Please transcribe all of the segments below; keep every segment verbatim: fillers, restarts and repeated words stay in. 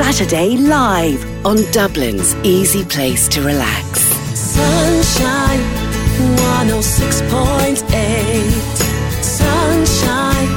Saturday live on Dublin's easy place to relax. Sunshine, one oh six point eight. Sunshine,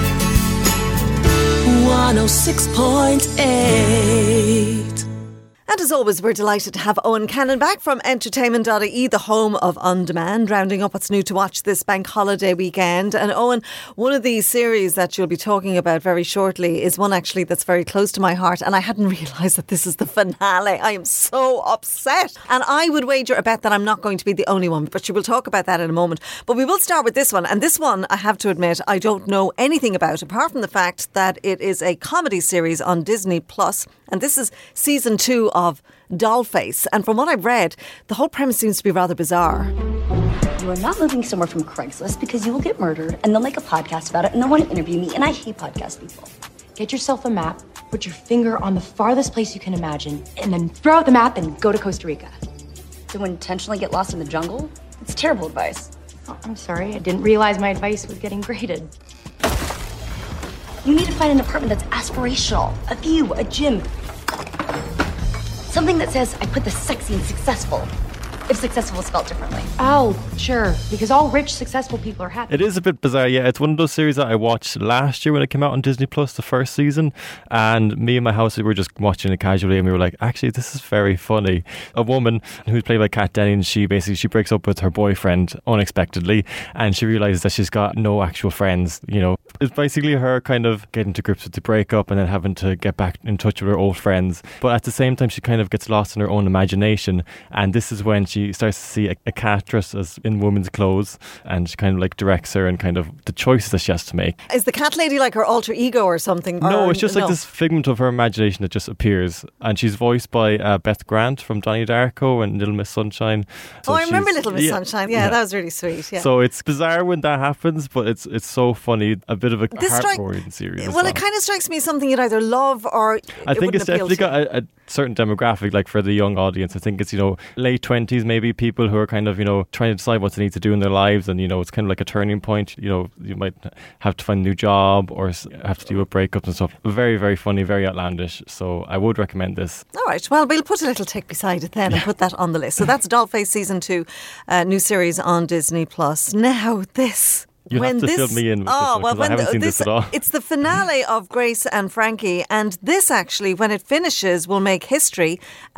one oh six point eight. And as always, we're delighted to have Owen Cannon back from entertainment dot I E, the home of On Demand, rounding up what's new to watch this bank holiday weekend. And Owen, one of the series that you'll be talking about very shortly is one actually that's very close to my heart, and I hadn't realised that this is the finale. I am so upset. And I would wager a bet that I'm not going to be the only one, but we will talk about that in a moment. But we will start with this one. And this one, I have to admit, I don't know anything about, apart from the fact that it is a comedy series on Disney Plus. And this is season two of Dollface. And from what I've read, the whole premise seems to be rather bizarre. You are not moving somewhere from Craigslist because you will get murdered and they'll make a podcast about it and they'll want to interview me, and I hate podcast people. Get yourself a map, put your finger on the farthest place you can imagine, and then throw out the map and go to Costa Rica. To intentionally get lost in the jungle? It's terrible advice. Oh, I'm sorry, I didn't realize my advice was getting graded. You need to find an apartment that's aspirational. A view, a gym. Something that says, I put the sexy in successful. If successful is spelled differently. Oh, sure. Because all rich, successful people are happy. It is a bit bizarre, yeah. It's one of those series that I watched last year when it came out on Disney Plus, the first season. And me and my house, we were just watching it casually and we were like, actually, this is very funny. A woman who's played by Kat Dennings, she basically, she breaks up with her boyfriend unexpectedly and she realises that she's got no actual friends, you know. It's basically her kind of getting to grips with the breakup and then having to get back in touch with her old friends. But at the same time, she kind of gets lost in her own imagination. And this is when she starts to see a, a cat dressed as in women's clothes, and she kind of like directs her and kind of the choices that she has to make. Is the cat lady like her alter ego or something? No, or, it's just like no. this figment of her imagination that just appears, and she's voiced by uh, Beth Grant from Donnie Darko and Little Miss Sunshine. So oh, I remember she's- Little Miss yeah, Sunshine. Yeah, yeah, that was really sweet. Yeah. So it's bizarre when that happens, but it's it's so funny. A bit of a This strike- heart-roaring series. as well, well, it kind of strikes me as something you'd either love or I it think it's wouldn't appeal definitely to. got a, a certain demographic, like for the young audience. I think it's, you know, late twenties, maybe people who are kind of, you know, trying to decide what they need to do in their lives, and, you know, it's kind of like a turning point. You know, you might have to find a new job or s- have to deal with breakups and stuff. Very, very funny, very outlandish. So I would recommend this. All right, well, we'll put a little tick beside it then and put that on the list. So that's Dollface Season two, uh, new series on Disney Plus. Now, this... You'll have to fill me in with this oh, one, well, 'cause I when haven't the- seen this at all. It's the finale of Grace and Frankie, and this actually, when it finishes, will make history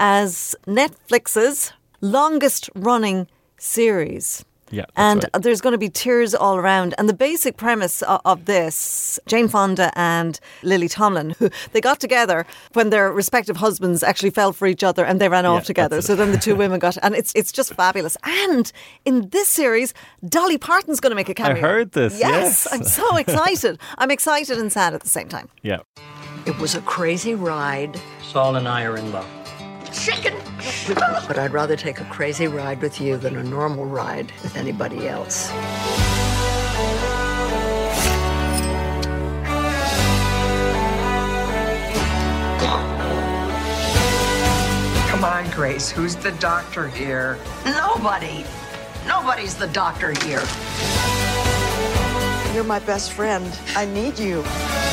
as Netflix's longest running series. Yeah, that's And right. there's going to be tears all around. And the basic premise of, of this, Jane Fonda and Lily Tomlin, who they got together when their respective husbands actually fell for each other and they ran off Yeah, together. that's it. So then the two women got, and it's it's just fabulous. And in this series, Dolly Parton's going to make a cameo. I heard this, yes. I'm so excited. I'm excited and sad at the same time. Yeah. It was a crazy ride, Saul and I are in love. chicken. But I'd rather take a crazy ride with you than a normal ride with anybody else. Come on, Grace. Who's the doctor here? Nobody. Nobody's the doctor here. You're my best friend. I need you.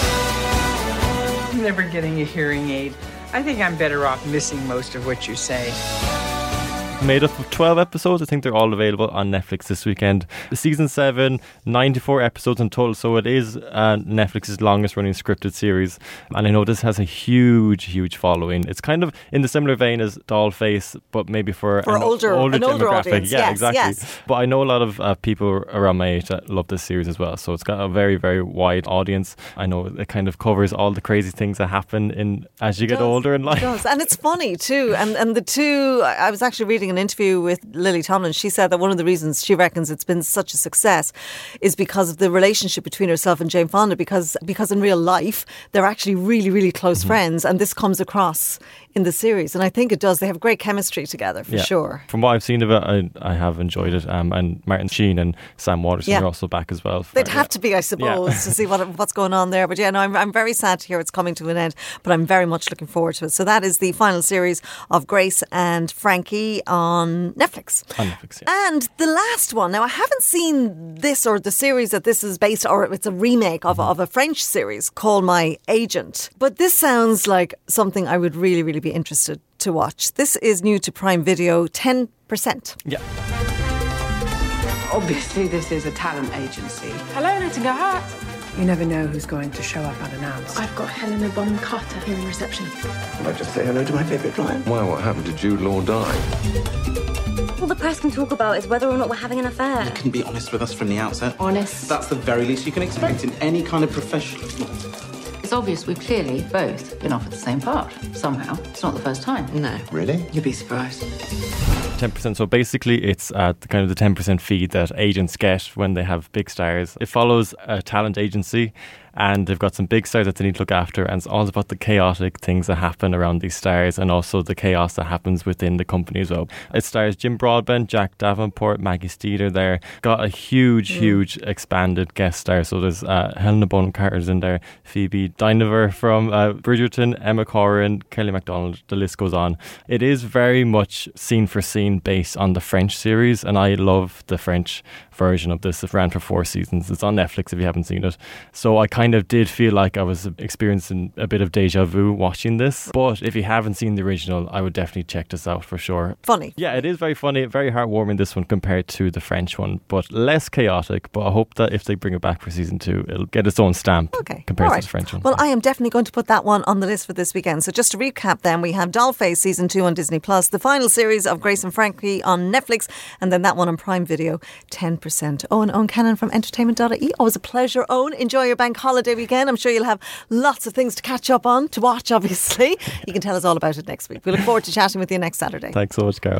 I'm never getting a hearing aid. I think I'm better off missing most of what you say. Made up of twelve episodes. I think they're all available on Netflix this weekend. Season seven, ninety-four episodes in total, so it is uh, Netflix's longest running scripted series. And I know this has a huge, huge following. It's kind of in the similar vein as Dollface, but maybe for, For an older- older an older demographic. audience. Yeah, Yes, exactly. yes. But I know a lot of uh, people around my age that love this series as well. So it's got a very, very wide audience. I know it kind of covers all the crazy things that happen in as you get does. older in life. It does. And it's funny too. And and the two, I was actually reading an interview with Lily Tomlin. She said that one of the reasons she reckons it's been such a success is because of the relationship between herself and Jane Fonda, because because in real life they're actually really, really close Mm-hmm. friends, and this comes across in the series. And I think it does. They have great chemistry together for Yeah. sure. From what I've seen of it, I, I have enjoyed it. Um, and Martin Sheen and Sam Waterston Yeah. are also back as well. for- They'd have yeah. to be, I suppose, Yeah. to see what what's going on there. But yeah, no, I'm, I'm very sad to hear it's coming to an end, but I'm very much looking forward to it. So that is the final series of Grace and Frankie on Netflix. On Netflix, yeah. And the last one, now I haven't seen this or the series that this is based, or it's a remake of, of a French series called My Agent. But this sounds like something I would really, really be interested to watch. This is new to Prime Video, ten percent. Yeah. Obviously, this is a talent agency. Hello, Nightingale Hat. You never know who's going to show up unannounced. I've got Helena Bonham Carter here in reception. Can I just say hello to my favourite client? Why, what happened? Did Jude Law die? All the press can talk about is whether or not we're having an affair. You can be honest with us from the outset. Honest. That's the very least you can expect in any kind of professional. It's obvious we've clearly both been offered the same part. Somehow. It's not the first time. No. Really? You'd be surprised. ten percent. So basically it's uh, the kind of the ten percent fee that agents get when they have big stars. It follows a talent agency and they've got some big stars that they need to look after, and it's all about the chaotic things that happen around these stars and also the chaos that happens within the company as well. It stars Jim Broadbent, Jack Davenport, Maggie Steeder there. Got a huge, mm. huge expanded guest star. So there's uh, Helena Bonham Carter's in there, Phoebe Dynevor from uh, Bridgerton, Emma Corrin, Kelly MacDonald, the list goes on. It is very much scene for scene based on the French series, and I love the French version of this. It ran for four seasons. It's on Netflix if you haven't seen it. So I kind of did feel like I was experiencing a bit of deja vu watching this. But if you haven't seen the original, I would definitely check this out for sure. Funny. Yeah, it is very funny, very heartwarming, this one compared to the French one, but less chaotic. But I hope that if they bring it back for season two, it'll get its own stamp okay. compared right. to the French one. Well, I am definitely going to put that one on the list for this weekend. So just to recap then, we have Dollface season two on Disney Plus, the final series of Grace and Frankie on Netflix, and then that one on Prime Video, ten percent. Owen, Owen Cannon from entertainment dot I E. Always a pleasure, Owen. Enjoy your bank holiday weekend. I'm sure you'll have lots of things to catch up on, to watch, obviously. You can tell us all about it next week. We look forward to chatting with you next Saturday. Thanks so much, Carol.